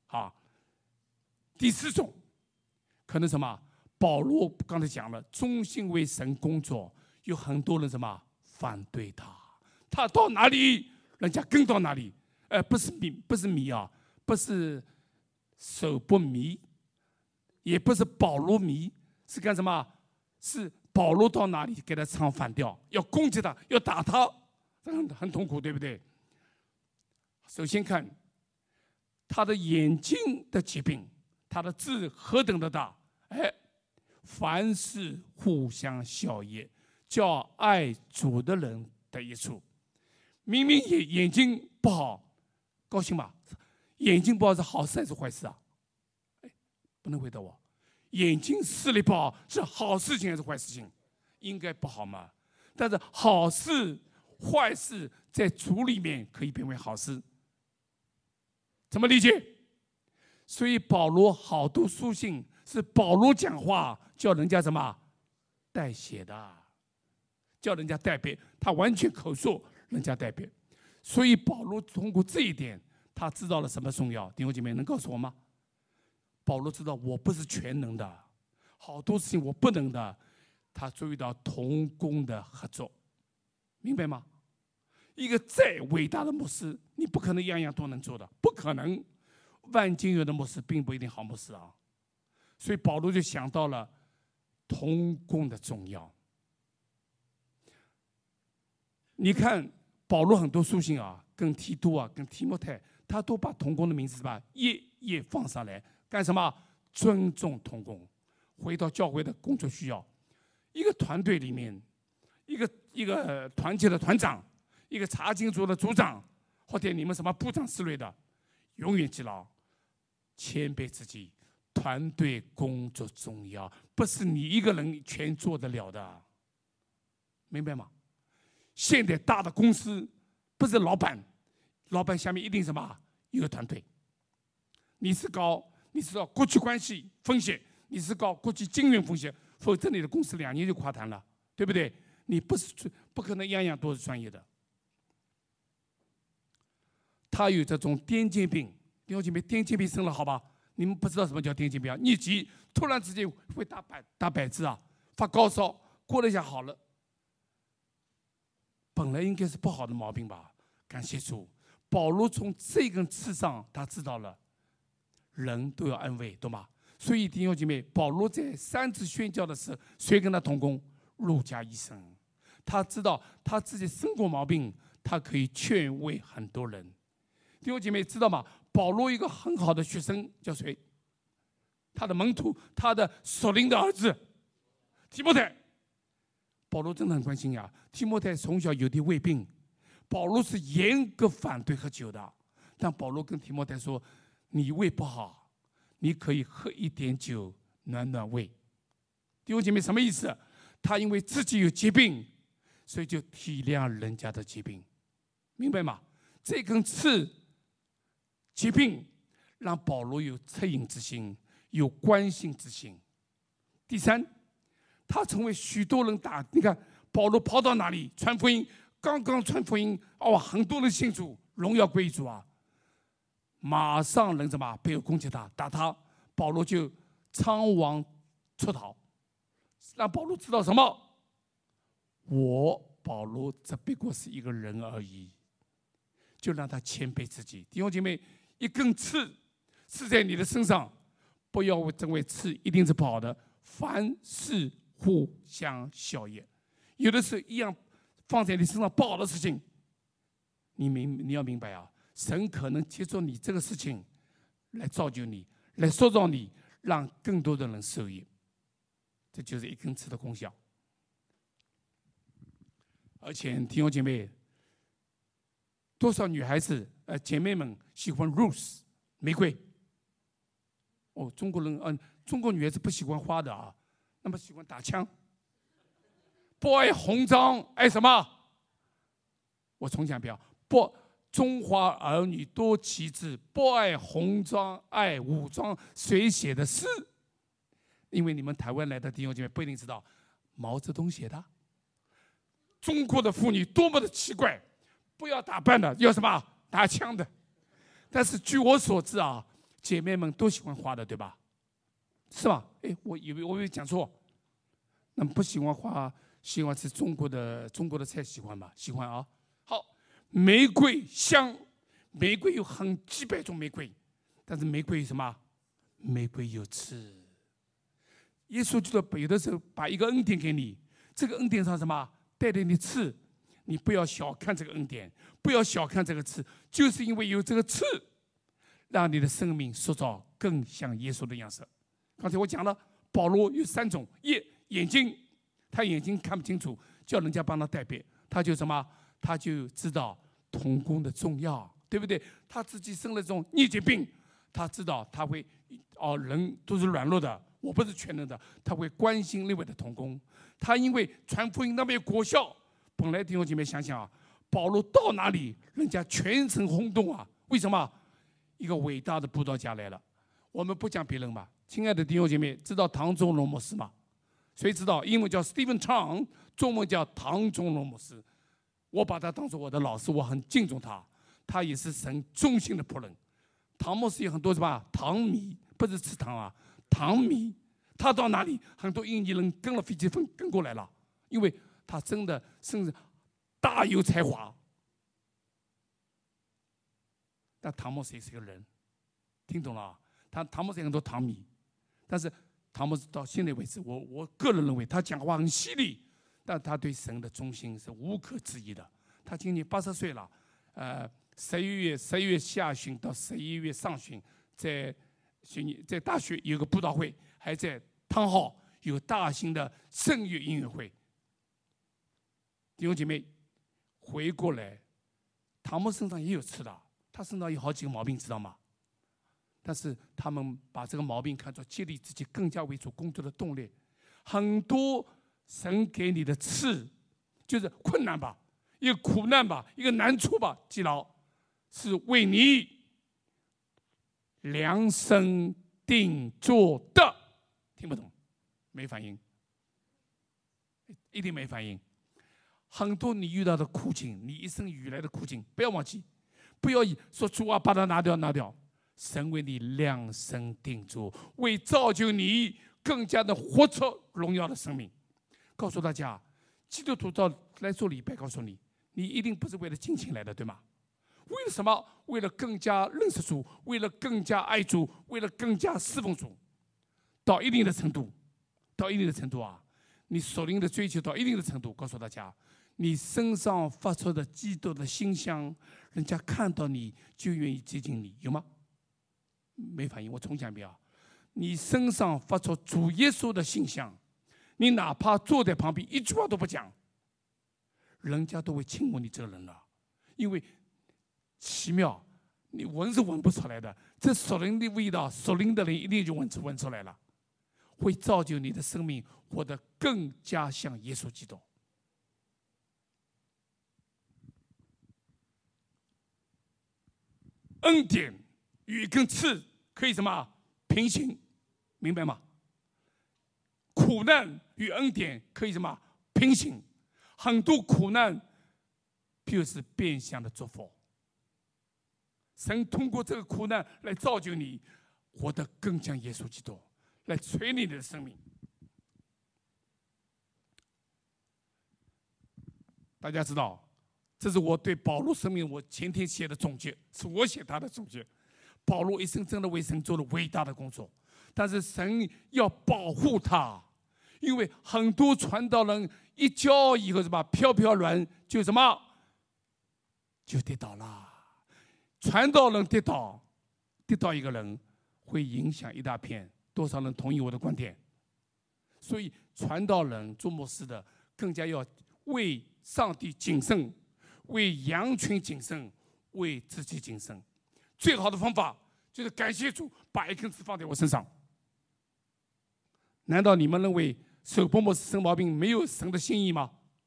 第4种，可能什么？保罗刚才讲了，忠心为神工作，有很多人什么反对他，他到哪里，人家跟到哪里。不是迷不是手不迷，也不是保罗迷，是干什么？是保罗到哪里给他唱反调，要攻击他，要打他，很痛苦，对不对？首先看他的眼睛的疾病，他的字何等的大，凡事互相效益，叫爱主的人得益处。明明眼睛不好，高兴吗？眼睛不好是好事还是坏事不能回答我。眼睛视力不好是好事情还是坏事情？应该不好嘛。但是好事坏事在主里面可以变为好事，怎么理解？所以保罗好多书信是保罗讲话叫人家什么代写的，叫人家代笔，他完全口述，人家代笔。所以保罗通过这一点，他知道了什么重要。弟兄姐妹能告诉我吗？保罗知道我不是全能的，好多事情我不能的，他注意到同工的合作，明白吗？一个再伟大的牧师，你不可能样样都能做的，不可能。万金油的牧师并不一定好牧师所以保罗就想到了同工的重要。你看保罗很多书信跟提督跟提摩太，他都把同工的名字页放上来，干什么？尊重同工。回到教会的工作需要，一个团队里面，一个团体的团长，一个查经组的组长，或者你们什么部长之类的， 永远记牢，谦卑自己，团队工作重要，不是你一个人全做得了的，明白吗？现在大的公司不是老板，老板下面一定什么有个团队。你是搞国际关系风险，你是搞国际金融风险，否则你的公司2年就垮台了，对不对？你不可能样样都是专业的。他有这种癫痫病，弟兄姐妹，癫痫病生了好吧？你们不知道什么叫癫痫病啊？疟疾突然之间会打摆子啊，发高烧，过了一下好了。本来应该是不好的毛病吧？感谢主，保罗从这根刺上，他知道了，人都要安慰，懂吗？所以弟兄姐妹，保罗在3次宣教的时候，谁跟他同工？路加医生，他知道他自己生过毛病，他可以劝慰很多人。弟兄姐妹知道吗？保罗一个很好的学生叫谁？他的门徒，他的属灵的儿子提摩太。保罗真的很关心呀。提摩太从小有点胃病，保罗是严格反对喝酒的，但保罗跟提摩太说：“你胃不好，你可以喝一点酒暖暖胃。”弟兄姐妹，什么意思？他因为自己有疾病，所以就体谅人家的疾病，明白吗？这根刺疾病让保罗有恻隐之心，有关心之心。第3，他成为许多人你看保罗跑到哪里传福音，刚刚传福音，很多人信主，荣耀归主啊！马上人什么背后攻击他，打他，保罗就仓皇出逃，让保罗知道什么？保罗只不过是一个人而已，就让他谦卑自己。弟兄姐妹，一根刺刺在你的身上，不要认为刺一定是不好的，凡事互相效也。有的是一样放在你身上不好的事情，你要明白啊，神可能借助你这个事情来造就你，来塑造你，让更多的人受益。这就是一根刺的功效。而且弟兄姐妹，多少女孩子姐妹们喜欢 rose 玫瑰？中国人中国女孩子不喜欢花的啊，那么喜欢打枪，不爱红妆，爱什么？我重强调，中华儿女多奇志，不爱红妆，爱武装。谁写的诗？因为你们台湾来的弟兄姐妹不一定知道，毛泽东写的。中国的妇女多么的奇怪，不要打扮的，要什么？打枪的。但是据我所知啊，姐妹们都喜欢花的，对吧？是吧？我以为我没讲错。那么不喜欢花，喜欢吃中国的菜，喜欢吗？喜欢啊。好，玫瑰香，玫瑰有几百种玫瑰，但是玫瑰有什么？玫瑰有刺。耶稣就说，有的时候把一个恩典给你，这个恩典上什么？带着你刺，你不要小看这个恩典，不要小看这个刺，就是因为有这个刺，让你的生命塑造更像耶稣的样式。刚才我讲了，保罗有3种：眼睛，他眼睛看不清楚，叫人家帮他代别，他就什么？他就知道同工的重要，对不对？他自己生了这种疟疾病，他知道他会人都是软弱的，我不是全能的，他会关心另外的同工。他因为传福音那么有果效，本来弟兄姐妹想想啊，保罗到哪里，人家全城轰动啊！为什么？一个伟大的布道家来了。我们不讲别人嘛，亲爱的弟兄姐妹，知道唐中荣牧师吗？谁知道？英文叫 Stephen Chang， 中文叫唐中荣牧师。我把他当作我的老师，我很敬重他，他也是神忠心的仆人。唐牧师有很多什么唐迷，不是吃糖啊，唐迷。他到哪里，很多印尼人跟了飞机跟过来了，因为他真的甚至大有才华。但唐牧师也是个人，听懂了啊？唐牧师有很多唐迷，但是唐牧师到现在为止，我个人认为他讲话很犀利，但他对神的忠心是无可置疑的。他今年80岁了，11月下旬到11月上旬，在大学有个布道会，还在汤浩有大型的圣乐音乐会。弟兄姐妹，回过来，唐牧身上也有刺的，他身上有好几个毛病，知道吗？ 但是他们把这个毛病看作激励自己更加为主工作的动力。很多神给你的刺，就是困难吧，一个苦难吧，一个难处吧，记牢，是为你量身定做的。听不懂？没反应？一定没反应。很多你遇到的苦境，你一生以来的苦境，不要忘记，不要说主啊，把它拿掉拿掉。神为你量身定做，为造就你更加的活出荣耀的生命。告诉大家，基督徒到来做礼拜，告诉你，你一定不是为了金钱来的，对吗？为了什么？为了更加认识主，为了更加爱主，为了更加侍奉主。到一定的程度，啊，你属灵的追求到一定的程度，告诉大家，你身上发出的基督的馨香，人家看到你就愿意接近你，有吗？没反应。我重讲一遍啊，你身上发出主耶稣的馨香，你哪怕坐在旁边一句话都不讲，人家都会倾慕你这个人了。因为奇妙，你闻是闻不出来的，这属灵的味道，属灵的人一定就闻出来了，会造就你的生命活得更加像耶稣基督。恩典与一根刺可以什么平行，明白吗？苦难与恩典可以什么平行？很多苦难就是变相的祝福。神通过这个苦难来造就你，活得更像耶稣基督，来锤你的生命。大家知道，这是我对保罗生命我前天写的总结，是我写他的总结。保罗一生真的为神做了伟大的工作，但是神要保护他，因为很多传道人一教以后什么飘飘然就什么就跌倒了。传道人跌倒一个人，会影响一大片。多少人同意我的观点？所以传道人做牧师的更加要为上帝谨慎，为羊群谨慎，为自己谨慎。最好的方法就是感谢主，把一根刺放在我身上。难道你们认为手伯母生毛病没有神的心意吗？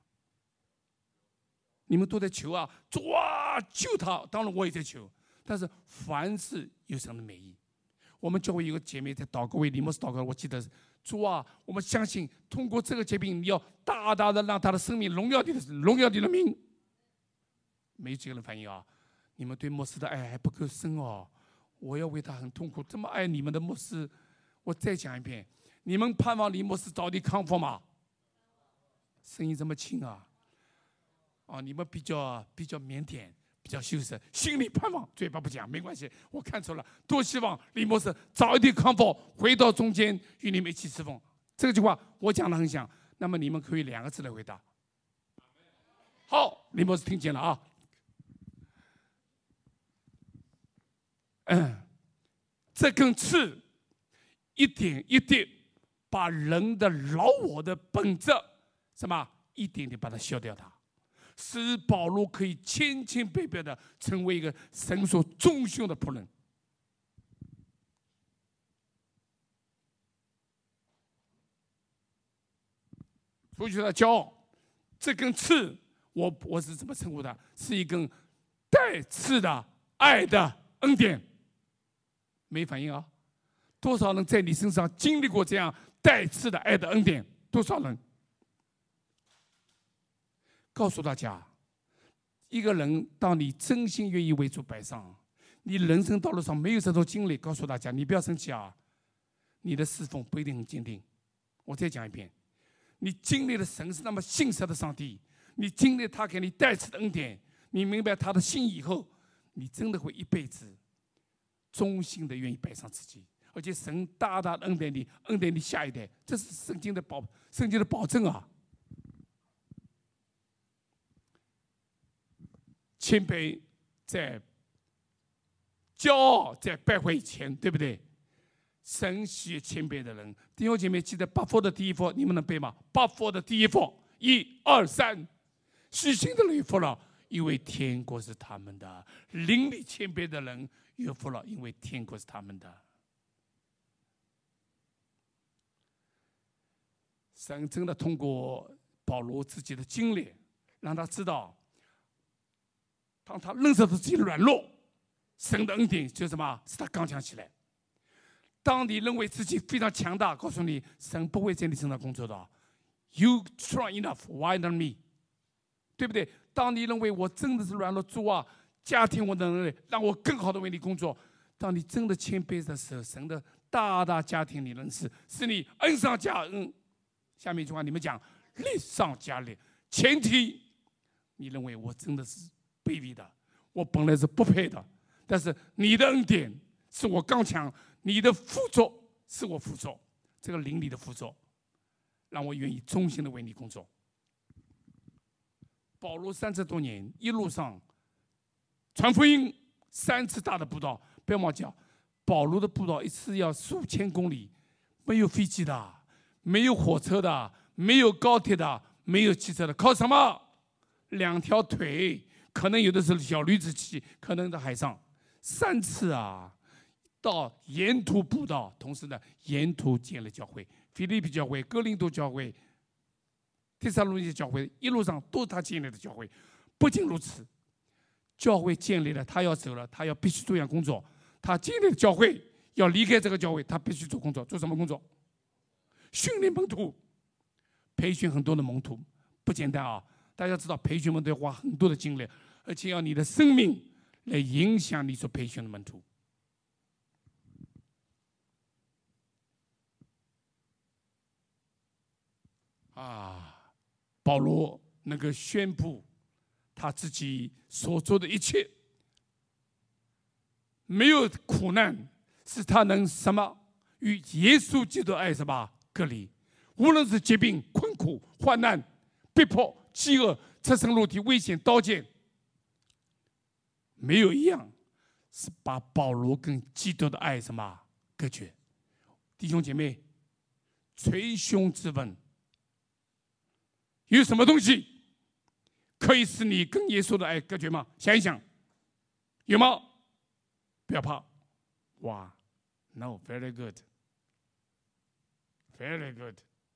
你们都在求啊，主啊救他，当然我也在求，但是凡事有神的美意。我们教会有个姐妹在祷告，为李牧师祷告，我记得主啊，我们相信通过这个疾病，你要大大的让他的生命荣耀你的名。没几个人反应啊，你们对牧师的爱还不够深哦，我要为他很痛苦，这么爱你们的牧师。我再讲一遍，你们盼望李牧师早点康复吗？声音这么轻啊！你们比较腼腆，比较羞涩，心里盼望，嘴巴不讲，没关系，我看出了，多希望李牧师早一点康复，回到中间与你们一起侍奉。这句话我讲得很响，那么你们可以2个字来回答。好，李牧师听见了啊。这根刺一点一滴把人的老我的本质什么一点点把它消掉它，使保罗可以谦谦卑卑的成为一个神所忠心的仆人。除去他骄傲，这根刺我是怎么称呼它？是一根带刺的爱的恩典。没反应啊？多少人在你身上经历过这样带刺的爱的恩典？多少人？告诉大家，一个人当你真心愿意为主摆上，你人生道路上没有这种经历，告诉大家，你不要生气啊，你的侍奉不一定很坚定。我再讲一遍，你经历了神是那么信实的上帝，你经历他给你带刺的恩典，你明白他的心以后，你真的会一辈子忠心的愿意摆上自己，而且神大大的恩典你下一代，这是圣经的保证啊！谦卑在骄傲在败坏以前，对不对？神喜悦谦卑的人。弟兄姐妹，记得八福的第一福，你们能背吗？八福的第一福，1、2、3，虚心的人有福了， 因为天国是他们的；灵里谦卑的人有福了，因为天国是他们的。神真的通过保罗自己的经历，让他知道，当他认识到自己的软弱，神的恩典就是什么？使他刚强起来。当你认为自己非常强大，告诉你，神不会在你身上工作的。You strong enough, why not me？ 对不对？当你认为我真的是软弱，主啊，加添我的能力，让我更好的为你工作。当你真的谦卑的时候，神的大大加添你认识，使你恩上加恩。下面一句话，你们讲力上加力，前提你认为我真的是卑微的，我本来是不配的，但是你的恩典是我刚强，你的辅助是我辅助，这个灵里的辅助，让我愿意忠心的为你工作。保罗30多年一路上传福音，3次大的布道，不要忘记，保罗的布道一次要数千公里，没有飞机的，没有火车的，没有高铁的，没有汽车的，靠什么？2条腿，可能有的是小驴子骑，可能在海上。3次啊，到沿途布道，同时呢，沿途建了教会，腓立比教会、哥林多教会、帖撒罗尼迦教会，一路上都是他建立的教会。不仅如此，教会建立了，他要走了，他要必须做样工作。他建立的教会要离开这个教会，他必须做工作。做什么工作？训练门徒，培训很多的门徒，不简单啊！大家知道，培训门徒要花很多的精力，而且要你的生命来影响你所培训的门徒。保罗能够宣布他自己所做的一切，没有苦难是他能什么与耶稣基督爱什么隔离。无论是疾病、困苦、患难、逼迫、饥饿、赤身裸体、危险、刀剑，没有一样是把保罗跟基督的爱什么隔绝。弟兄姐妹，捶胸自问，有什么东西可以使你跟耶稣的爱隔绝吗？想一想，有吗？不要怕。哇 ，No, very good, very good。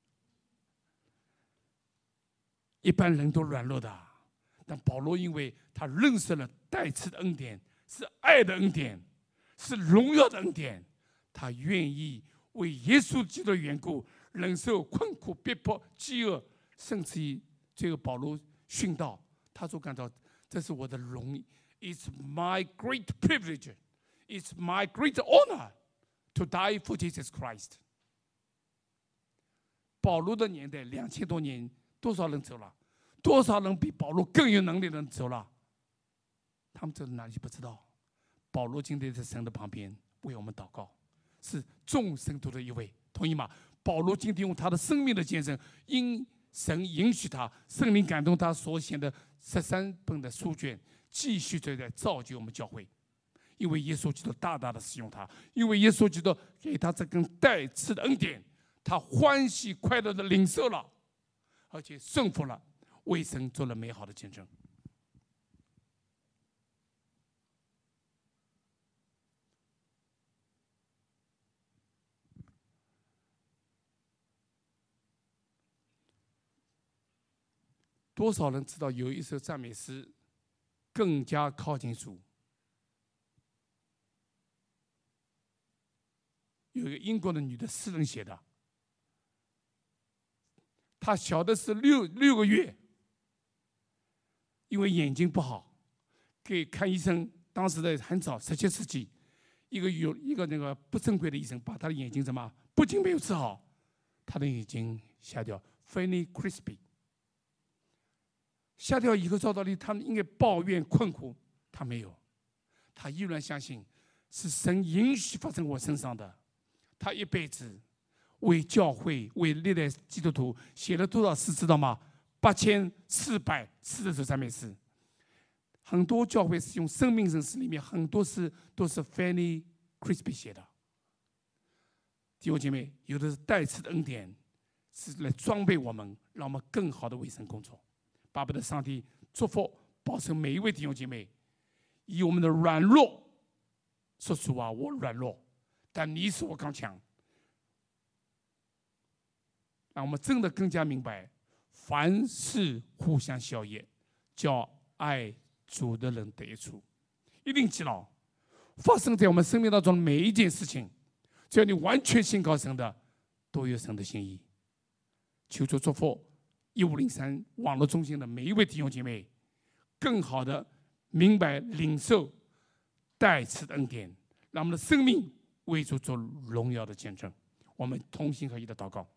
一般人都软弱的，但保罗因为他认识了带刺的恩典，是爱的恩典，是荣耀的恩典，他愿意为耶稣基督的缘故忍受困苦、逼迫、饥饿，甚至于这个保罗殉道，他所感到这是我的荣誉 ，It's my great privilege, it's my great honor to die for Jesus Christ。保罗的年代2000多年，多少人走了？多少人比保罗更有能力的人走了？他们走到哪里不知道。保罗今天在神的旁边为我们祷告，是众圣徒的一位，同意吗？保罗今天用他的生命的见证，因神允许他，圣灵感动他所写的13本的书卷，继续在造就我们教会。因为耶稣基督大大的使用他，因为耶稣基督给他这根带刺的恩典，他欢喜快乐的领受了，而且顺服了，为神做了美好的见证。多少人知道有一首赞美诗更加靠近主？有一个英国的女的诗人写的，她小的是六个月，因为眼睛不好，给看医生。当时的很早，17世纪，一个那个不正规的医生把她的眼睛怎么不仅没有治好，她的眼睛瞎掉 ，Fanny Crispy。下掉以后，照道理他们应该抱怨困苦，他没有，他依然相信是神允许发生我身上的。他一辈子为教会、为历代基督徒写了多少诗，知道吗？8440首赞美诗。很多教会是用生命圣诗，里面很多诗都是 Fanny Crispy 写的。弟兄姐妹，有的是带刺的恩典，是来装备我们，让我们更好的为神工作。巴不得上帝祝福保保守每一位弟兄姐妹，以我们的软弱说主啊，我软弱，但你使我刚强。让我们真的更加明白，凡事互相效益，叫爱主的人得益处。一定记牢，发生在我们生命当中的每一件事情，只要你完全信靠神的，都有神的心意。求主祝福1503网络中心的每一位弟兄姐妹，更好的明白领受带赐的恩典，让我们的生命为主做荣耀的见证。我们同心合一的祷告。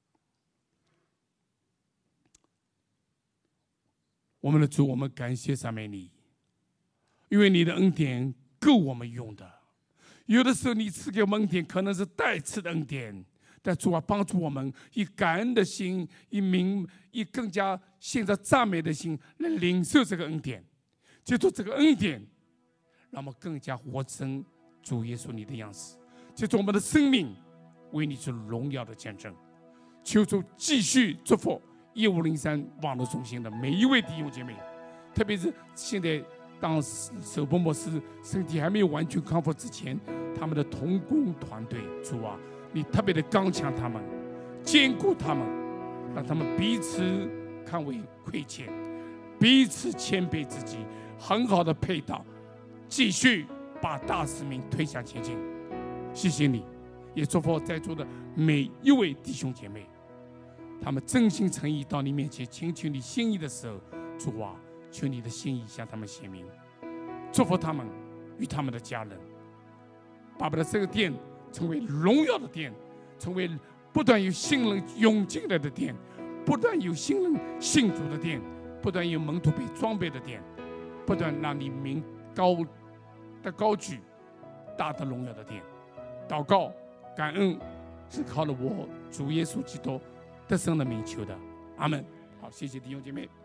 我们的主，我们感谢赞美你，因为你的恩典够我们用的。有的时候你赐给我们恩典可能是带刺的恩典，但主啊，帮助我们以感恩的心，以更加现在赞美的心来领受这个恩典。借助这个恩典，让我们更加活成主耶稣你的样式，借助我们的生命为你做荣耀的见证。求主继续祝福1503网络中心的每一位弟兄姐妹，特别是现在当守伯牧师身体还没有完全康复之前，他们的同工团队，主啊，你特别的刚强他们，坚固他们，让他们彼此看为亏欠，彼此谦卑自己，很好的配搭，继续把大使命推向前进。谢谢你，也祝福在座的每一位弟兄姐妹，他们真心诚意到你面前请求你心意的时候，主啊，求你的心意向他们显明，祝福他们与他们的家人，把这个殿成为荣耀的殿，成为不断有新人涌进来的殿，不断有新人信主的殿，不断有门徒被装备的殿，不断让你名高举大的荣耀的殿。祷告感恩是靠了我主耶稣基督得胜的名求的，阿门。好，谢谢弟兄姐妹。